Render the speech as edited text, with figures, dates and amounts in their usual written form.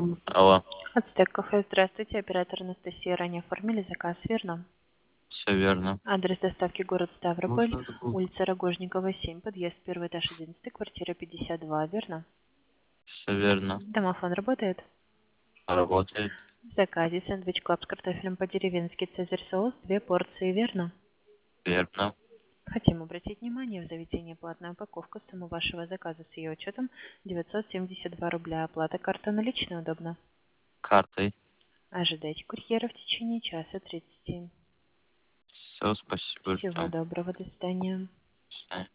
Алло, Ацтек кафе, здравствуйте. Оператор Анастасия, ранее оформили заказ, верно? все верно. Адрес доставки город Ставрополь, улица Рогожникова, 7, подъезд, первый этаж, 11, квартира 52, верно? Все верно. Домофон работает? Работает. В заказе сэндвич клаб с картофелем по-деревенски, цезарь соус, 2 порции, верно? Верно. Хотим обратить внимание, в заведении платная упаковка, сумма вашего заказа с ее учетом 972 рубля, оплата карта наличная удобно. Картой. Ожидайте курьера в течение часа 30. Все, спасибо. Всего Ждем. доброго, до свидания. До свидания.